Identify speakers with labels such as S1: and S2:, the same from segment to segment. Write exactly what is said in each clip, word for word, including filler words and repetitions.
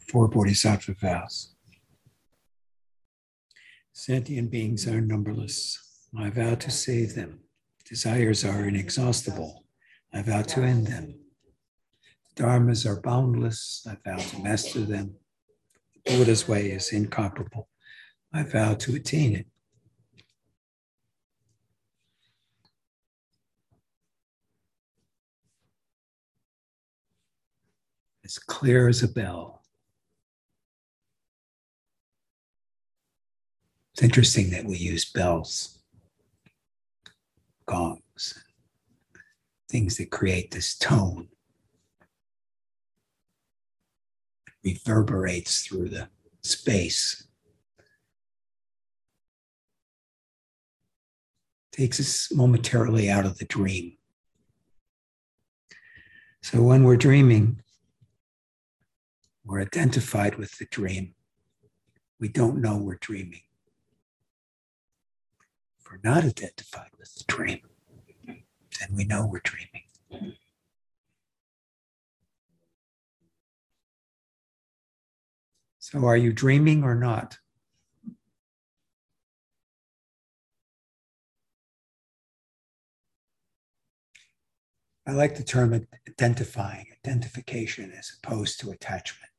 S1: Four Bodhisattva vows. Sentient beings are numberless. I vow to save them. Desires are inexhaustible. I vow to end them. The dharmas are boundless. I vow to master them. The Buddha's way is incomparable. I vow to attain it. As clear as a bell. It's interesting that we use bells, gongs, things that create this tone. It reverberates through the space. Takes us momentarily out of the dream. So when we're dreaming, we're identified with the dream. We don't know we're dreaming. If we're not identified with the dream, then we know we're dreaming. So are you dreaming or not? I like the term identifying, identification as opposed to attachment.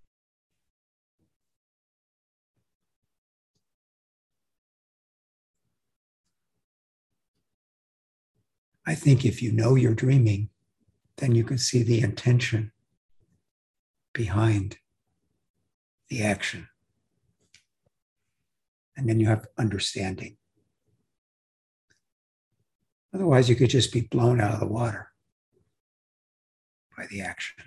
S1: I think if you know you're dreaming, then you can see the intention behind the action. And then you have understanding. Otherwise, you could just be blown out of the water by the action.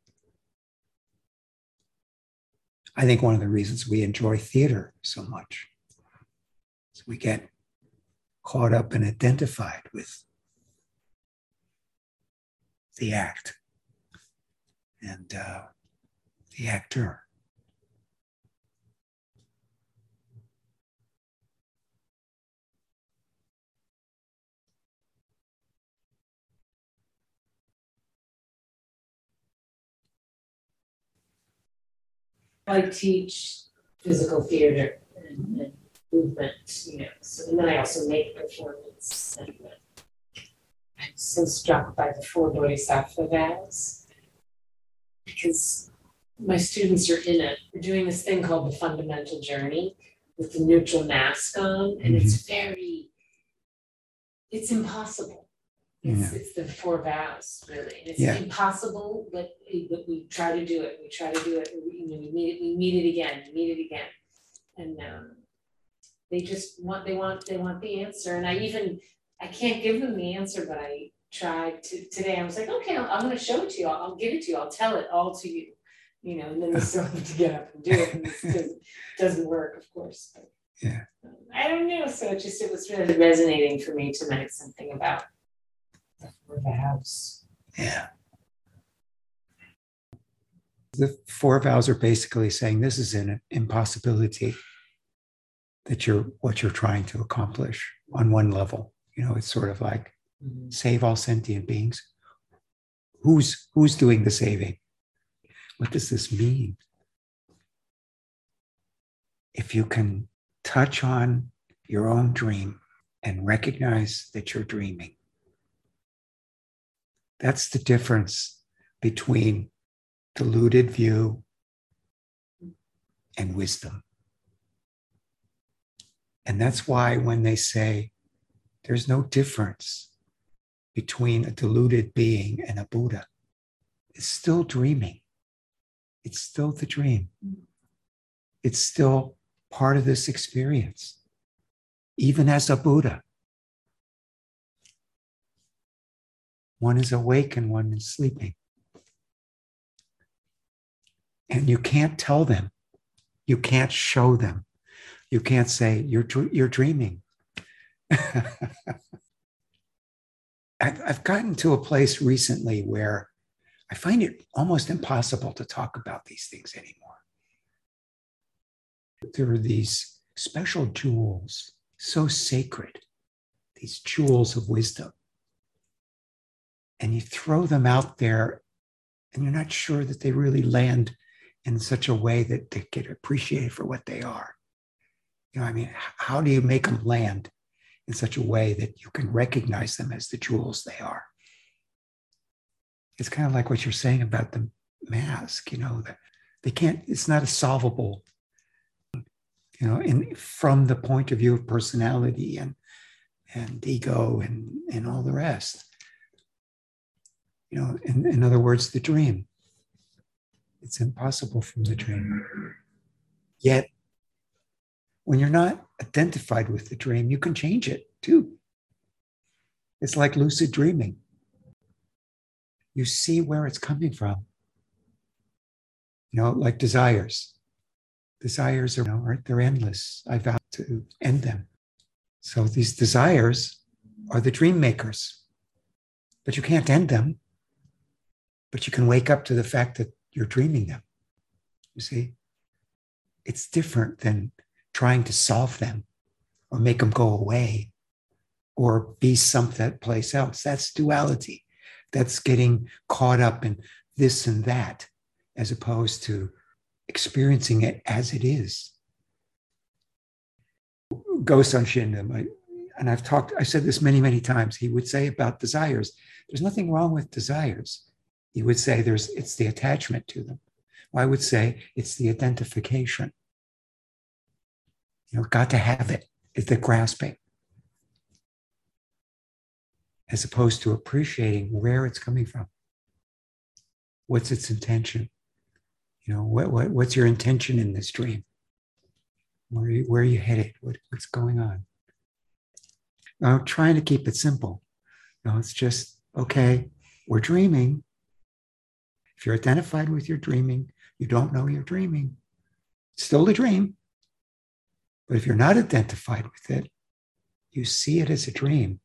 S1: I think one of the reasons we enjoy theater so much is we get caught up and identified with the act and uh, the actor.
S2: I teach physical theater and, and movement, you know, so, and then I also make performance. And uh, I'm so struck by the four Bodhisattva vows because my students are in it. We're doing this thing called the fundamental journey with the neutral mask on, and mm-hmm. it's very, it's impossible. It's, yeah. it's the four vows, really. And it's yeah. impossible, but, but we try to do it. We try to do it. We, you know, we meet it. We meet it again. We meet it again. And um, they just want. They want. They want the answer. And I even. I can't give them the answer, but I tried to today. I was like, okay, I'm, I'm going to show it to you. I'll, I'll give it to you. I'll tell it all to you. You know, and then they still have to get up and do it, and it doesn't work, of course. But,
S1: yeah.
S2: Um, I don't know. So it just it was really resonating for me tonight. Something about. The vows.
S1: Yeah. The four vows are basically saying this is an impossibility that you're what you're trying to accomplish on one level. You know, it's sort of like mm-hmm. save all sentient beings. Who's who's doing the saving? What does this mean? If you can touch on your own dream and recognize that you're dreaming, that's the difference between deluded view and wisdom. And that's why when they say there's no difference between a deluded being and a Buddha, it's still dreaming. It's still the dream. It's still part of this experience, even as a Buddha. One is awake and one is sleeping. And you can't tell them. You can't show them. You can't say, you're, you're dreaming. I've gotten to a place recently where I find it almost impossible to talk about these things anymore. There are these special jewels, so sacred, these jewels of wisdom. And you throw them out there and you're not sure that they really land in such a way that they get appreciated for what they are. You know, I mean, how do you make them land in such a way that you can recognize them as the jewels they are? It's kind of like what you're saying about the mask, you know, that they can't, it's not a solvable, you know, in from the point of view of personality and and ego and, and all the rest. You know, in, in other words, the dream. It's impossible from the dream. Yet, when you're not identified with the dream, you can change it too. It's like lucid dreaming. You see where it's coming from. You know, like desires. Desires are, you know, right? They're endless. I vow to end them. So these desires are the dream makers. But you can't end them. But you can wake up to the fact that you're dreaming them. You see? It's different than trying to solve them or make them go away or be someplace else. That's duality. That's getting caught up in this and that, as opposed to experiencing it as it is. Gosan Shinda, and I've talked, I said this many, many times, he would say about desires, there's nothing wrong with desires. He would say there's it's the attachment to them. Well, I would say it's the identification. You know, got to have it. It's the grasping. As opposed to appreciating where it's coming from. What's its intention? You know, what, what what's your intention in this dream? Where are you, where are you headed? What, what's going on? Now, I'm trying to keep it simple. You know, it's just, okay, we're dreaming. If you're identified with your dreaming, you don't know you're dreaming. It's still a dream. But if you're not identified with it, you see it as a dream.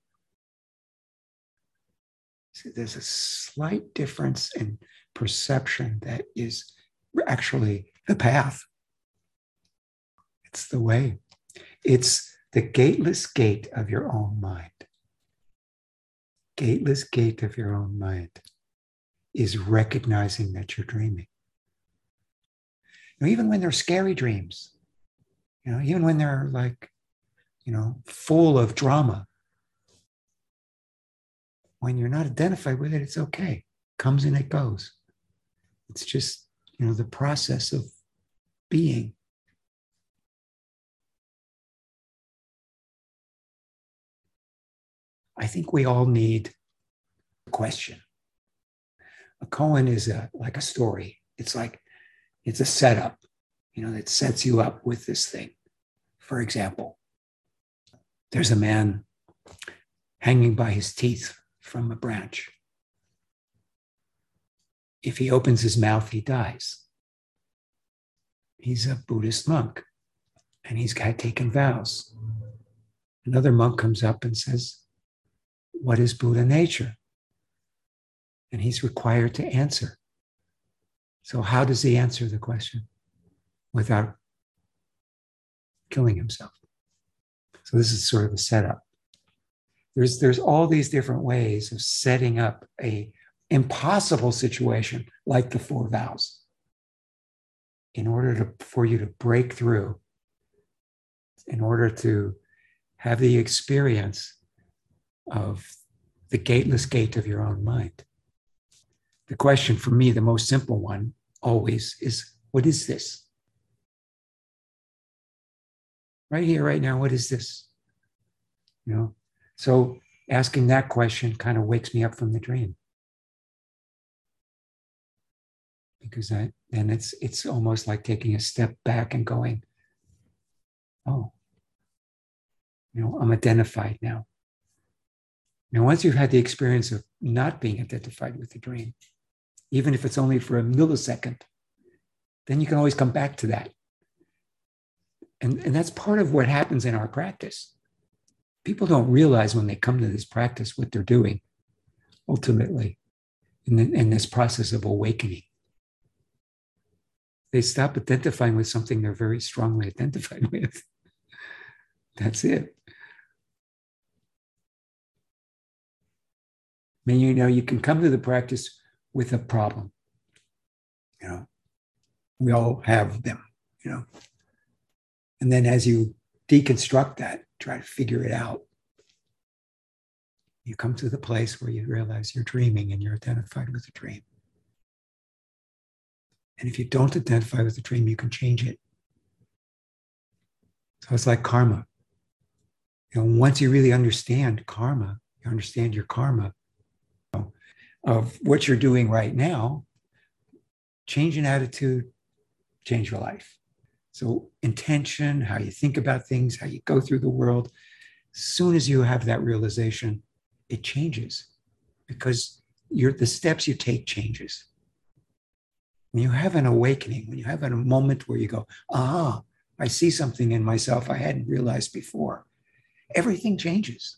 S1: So there's a slight difference in perception that is actually the path. It's the way. It's the gateless gate of your own mind. Gateless gate of your own mind is recognizing that you're dreaming. You know, even when they're scary dreams, you know, even when they're like, you know, full of drama, when you're not identified with it, it's okay. Comes and it goes. It's just, you know, the process of being. I think we all need a question. A koan is a, like a story. It's like, it's a setup, you know, that sets you up with this thing. For example, there's a man hanging by his teeth from a branch. If he opens his mouth, he dies. He's a Buddhist monk, and he's got taken vows. Another monk comes up and says, what is Buddha nature? And he's required to answer. So how does he answer the question without killing himself? So this is sort of a setup. There's, there's all these different ways of setting up a impossible situation like the four vows in order to, for you to break through, in order to have the experience of the gateless gate of your own mind. The question for me, the most simple one always is, what is this? Right here, right now, what is this? You know, so asking that question kind of wakes me up from the dream. Because I, then it's it's almost like taking a step back and going, oh, you know, I'm identified now. Now, once you've had the experience of not being identified with the dream, even if it's only for a millisecond, then you can always come back to that. And, and that's part of what happens in our practice. People don't realize when they come to this practice what they're doing, ultimately, in, the, in this process of awakening. They stop identifying with something they're very strongly identified with. That's it. I mean, you know, you can come to the practice with a problem. You know, We all have them, you know. And then as you deconstruct that, try to figure it out, you come to the place where you realize you're dreaming and you're identified with the dream. And if you don't identify with the dream, you can change it. So it's like karma. You know, once you really understand karma, you understand your karma of what you're doing right now, change an attitude, change your life. So intention, how you think about things, how you go through the world, as soon as you have that realization, it changes because you're, the steps you take changes. When you have an awakening, when you have a moment where you go, ah, I see something in myself I hadn't realized before, everything changes.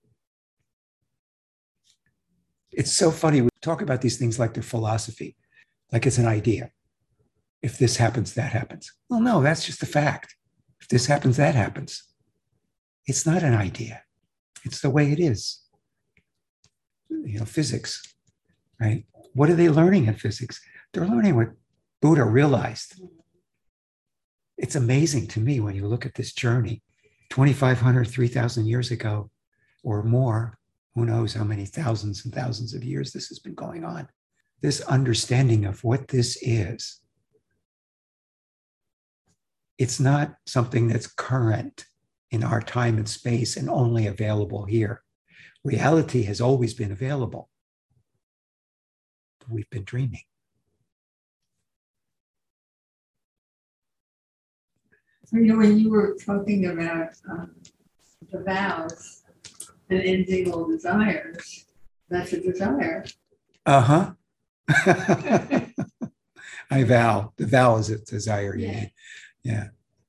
S1: It's so funny. We talk about these things like they're philosophy, like it's an idea. If this happens, that happens. Well, no, that's just a fact. If this happens, that happens. It's not an idea. It's the way it is. You know, physics, right? What are they learning in physics? They're learning what Buddha realized. It's amazing to me when you look at this journey, twenty-five hundred, three thousand years ago or more, who knows how many thousands and thousands of years this has been going on. This understanding of what this is, it's not something that's current in our time and space and only available here. Reality has always been available. But we've been dreaming.
S3: So, you know, when you were talking about um, the vows and ending all desires, that's a desire.
S1: Uh-huh. I vow. The vow is a desire. You
S3: Yeah.
S1: mean. Yeah.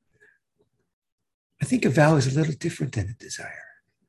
S1: I think a vow is a little different than a desire.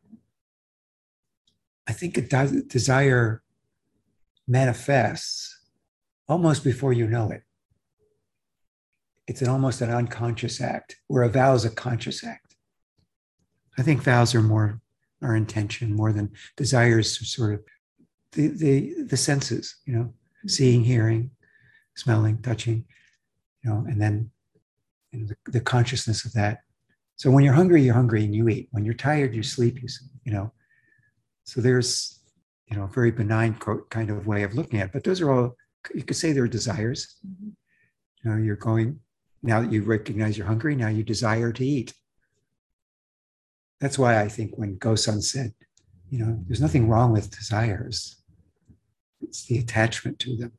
S1: I think a de- desire manifests almost before you know it. It's an almost an unconscious act, where a vow is a conscious act. I think vows are more our intention more than desires, sort of the the the senses, you know, seeing, hearing, smelling, touching, you know, and then you know, the, the consciousness of that. So when you're hungry, you're hungry and you eat. When you're tired, you sleep, you, you know. So there's, you know, a very benign kind of way of looking at it. But those are all, you could say they're desires. Mm-hmm. You know, you're going, now that you recognize you're hungry, now you desire to eat. That's why I think when Gosan said, you know, there's nothing wrong with desires. It's the attachment to them.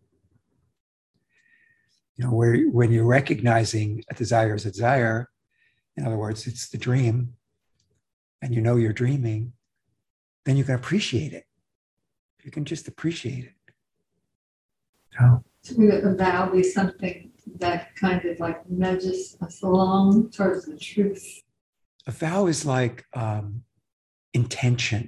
S1: You know, where when you're recognizing a desire as a desire, in other words, it's the dream, and you know you're dreaming, then you can appreciate it. You can just appreciate it. So,
S3: so would a vow be something that kind of like nudges us along towards the truth?
S1: A vow is like um, intention.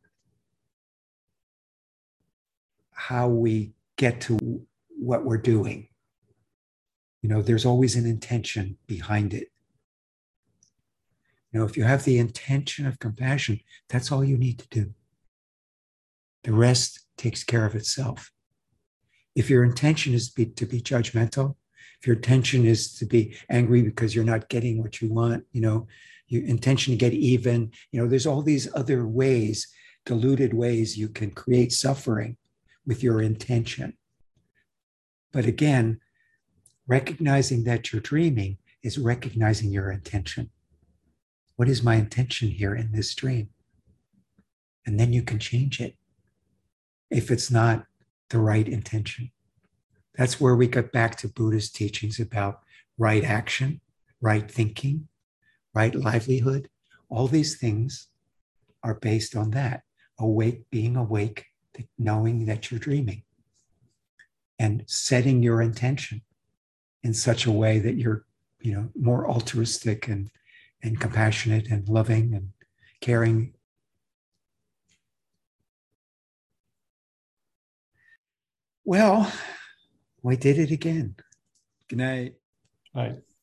S1: How we get to what we're doing. You know, there's always an intention behind it. You know, if you have the intention of compassion, that's all you need to do. The rest takes care of itself. If your intention is to be, to be judgmental, if your intention is to be angry because you're not getting what you want, you know, your intention to get even, you know, there's all these other ways, diluted ways you can create suffering with your intention. But again, recognizing that you're dreaming is recognizing your intention. What is my intention here in this dream? And then you can change it if it's not the right intention. That's where we get back to Buddha's teachings about right action, right thinking, right livelihood. All these things are based on that. Awake, being awake, knowing that you're dreaming, and setting your intention in such a way that you're, you know, more altruistic and, and compassionate and loving and caring. Well, we did it again. Good night.
S4: Right.